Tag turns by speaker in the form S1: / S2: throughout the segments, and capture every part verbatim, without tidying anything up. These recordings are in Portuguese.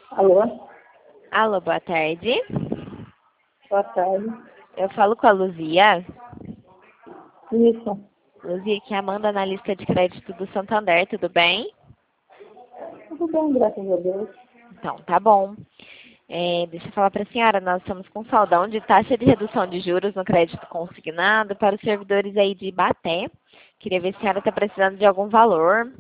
S1: Alô?
S2: Alô, boa tarde.
S1: Boa tarde.
S2: Eu falo com a Luzia.
S1: Isso.
S2: Luzia, aqui é a Amanda, analista de crédito do Santander, tudo bem?
S1: Tudo bem, graças a Deus.
S2: Então, tá bom. É, deixa eu falar para a senhora, nós estamos com saldão de taxa de redução de juros no crédito consignado para os servidores aí de Ibaté. Queria ver se a senhora está precisando de algum valor.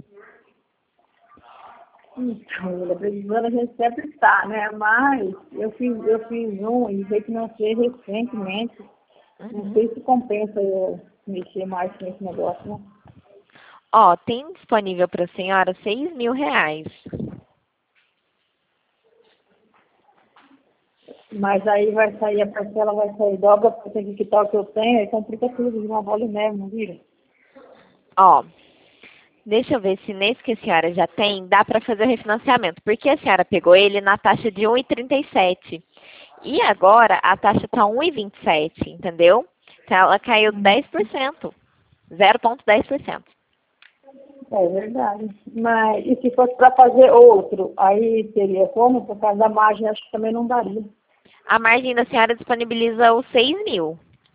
S1: Então, mulher, precisando a gente sempre está, né? Mas eu fiz, eu fiz um e refinancei recentemente. Não
S2: Uhum.
S1: sei se compensa eu mexer mais nesse negócio, né?
S2: Ó, tem disponível para a senhora seis mil reais.
S1: Mas aí vai sair a parcela, vai sair dobra, porque tem que quitar o que eu tenho, aí complica tudo de uma bola de neve, não vira?
S2: Ó, deixa eu ver se nesse que a senhora já tem, dá para fazer o refinanciamento. Porque a senhora pegou ele na taxa de um vírgula trinta e sete. E agora a taxa está um vírgula vinte e sete, entendeu? Então ela caiu dez por cento. zero vírgula dez por cento.
S1: É verdade. Mas e se fosse para fazer outro, aí teria como? Por causa da margem, acho que também não daria.
S2: A margem da senhora disponibiliza os seis mil.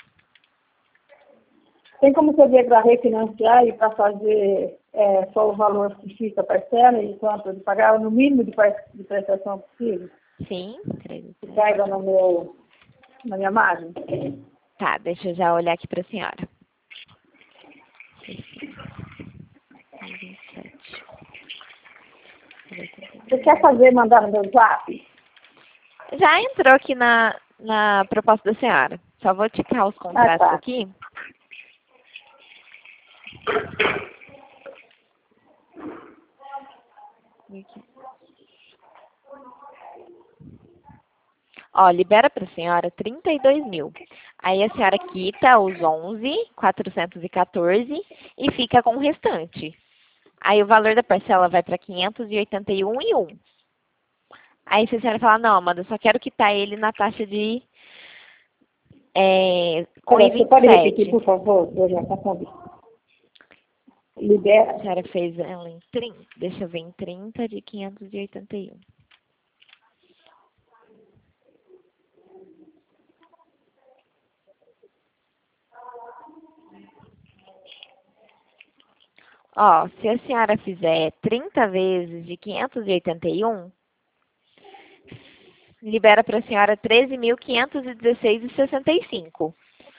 S1: Tem como você ver para refinanciar e para fazer é, só o valor que fica a parcela e quanto de pagar no mínimo de, par- de prestação possível?
S2: Sim, acredito.
S1: Que caiba no meu, na minha margem?
S2: Tá, deixa eu já olhar aqui para a senhora.
S1: Você quer fazer, mandar no meu zap?
S2: Já entrou aqui na, na proposta da senhora. Só vou ticar os
S1: Ah,
S2: contratos
S1: tá.
S2: aqui. Aqui. Ó, libera para a senhora trinta e dois mil. Aí a senhora quita os onze mil quatrocentos e quatorze e fica com o restante. Aí o valor da parcela vai para quinhentos e oitenta e um e um. Aí se a senhora falar, não, Amanda, eu só quero quitar ele na taxa de é, com
S1: Olha, você pode repetir,
S2: um vírgula vinte e sete.
S1: por favor? Eu já confundi.
S2: A
S1: Libera.
S2: senhora fez ela em trinta. Deixa eu ver, em trinta de quinhentos e oitenta e um. Ó, se a senhora fizer trinta vezes de quinhentos e oitenta e um, libera para a senhora treze mil quinhentos e dezesseis e sessenta e cinco.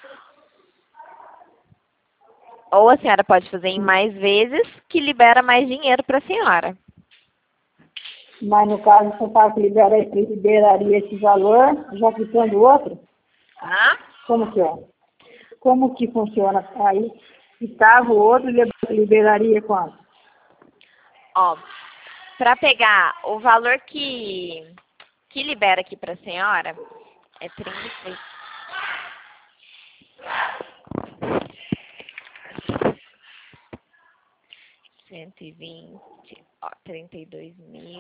S2: Ou a senhora pode fazer em mais vezes, que libera mais dinheiro para a senhora.
S1: Mas no caso, você fala que libera, liberaria esse valor, já quitando o outro?
S2: Ah?
S1: Como que é? Como que funciona? Aí, quitava o outro e liberaria quanto?
S2: Ó, para pegar o valor que, que libera aqui para a senhora, é trinta e três. cento e vinte, ó, trinta e dois mil,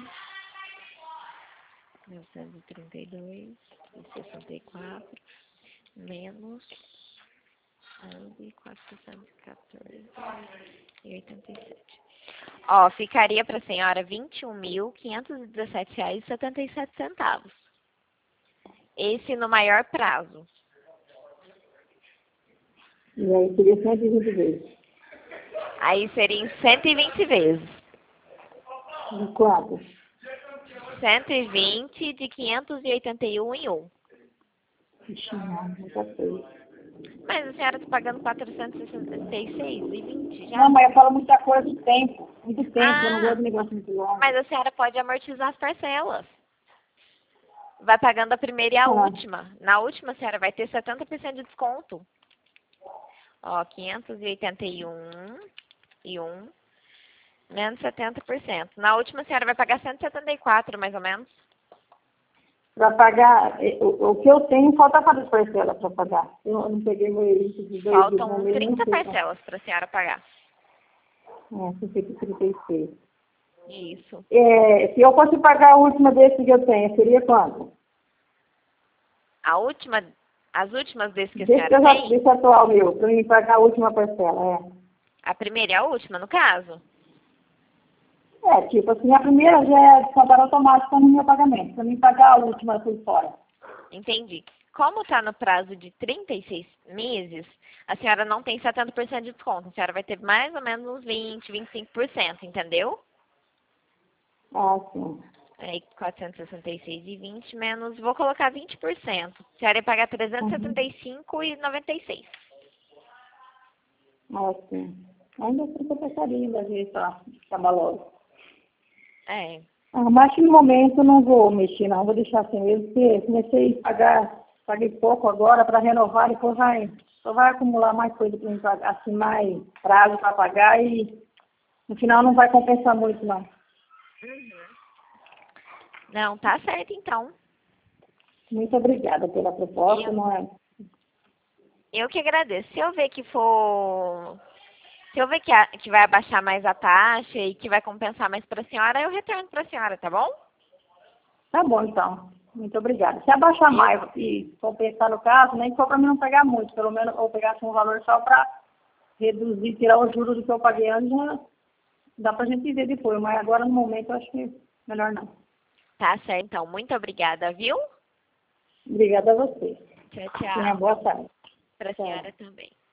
S2: novecentos e trinta e dois e sessenta e quatro, menos onze mil quatrocentos e quatorze e oitenta e sete. Ó, ficaria para a senhora vinte e um mil quinhentos e dezessete reais e setenta e sete centavos. Esse no maior prazo.
S1: E aí seria cento e vinte vezes.
S2: Aí seria em cento e vinte vezes.
S1: De quanto?
S2: cento e vinte de quinhentos e oitenta e um em um.
S1: Ixi, não, muita coisa.
S2: Mas a senhora está pagando quatrocentos e sessenta e seis e vinte já?
S1: Não, mas eu falo muita coisa de tempo. Muito tempo, eu não gosto
S2: Ah,
S1: de negócio muito longo.
S2: mas a senhora pode amortizar as parcelas. Vai pagando a primeira e a
S1: Ah,
S2: última. Na última, a senhora vai ter setenta por cento de desconto. Ó, quinhentos e oitenta e um e um, menos setenta por cento. Na última, a senhora vai pagar cento e setenta e quatro, mais ou menos.
S1: para pagar, eh, o, o que eu tenho, falta quantas parcelas para pagar? Eu não peguei meu índice de dois de
S2: Faltam
S1: janeiro, nem
S2: trinta
S1: sei quanto.
S2: parcelas para a senhora pagar.
S1: É, sessenta e trinta e seis.
S2: Isso.
S1: É, se eu fosse pagar a última desse que eu tenho, seria quanto?
S2: A última, as últimas vezes que a
S1: Desse, que
S2: senhora
S1: eu já,
S2: tem,
S1: desse atual meu, para mim pagar a última parcela, é.
S2: a primeira e a última, no caso?
S1: É, tipo assim, a primeira já é descontar automático no meu pagamento. Para mim pagar a última por fora.
S2: Entendi. Como está no prazo de trinta e seis meses, a senhora não tem setenta por cento de desconto. A senhora vai ter mais ou menos uns vinte, vinte e cinco por cento, entendeu?
S1: Ah, sim.
S2: Aí, quatrocentos e sessenta e seis e vinte menos, vou colocar vinte por cento. A senhora ia pagar trezentos e setenta e cinco e noventa e seis.
S1: Ah, sim. Ainda assim, eu pensaria ainda ver para acabar logo.
S2: É.
S1: Ah, mas que no momento eu não vou mexer, não. Vou deixar assim mesmo, porque comecei a pagar, paguei pouco agora para renovar, depois vai, só vai acumular mais coisa para mim pagar, assim, mais prazo para pagar e no final não vai compensar muito, não.
S2: Uhum. Não, tá certo então.
S1: Muito obrigada pela proposta,
S2: Eu,
S1: não é?
S2: eu que agradeço. Se eu ver que for. Se eu ver que, a- que vai abaixar mais a taxa e que vai compensar mais para a senhora, eu retorno para a senhora, tá bom?
S1: Tá bom, então. Muito obrigada. Se abaixar mais e compensar no caso, nem for para mim não pegar muito, pelo menos ou pegar assim, um valor só para reduzir, tirar os juros do que eu paguei antes, já dá para a gente ver depois, mas agora no momento eu acho que melhor não.
S2: Tá certo, então. Muito obrigada, viu?
S1: Obrigada a você.
S2: Tchau,
S1: Tenha
S2: tchau.
S1: boa tarde.
S2: Para a
S1: Tchau.
S2: senhora também.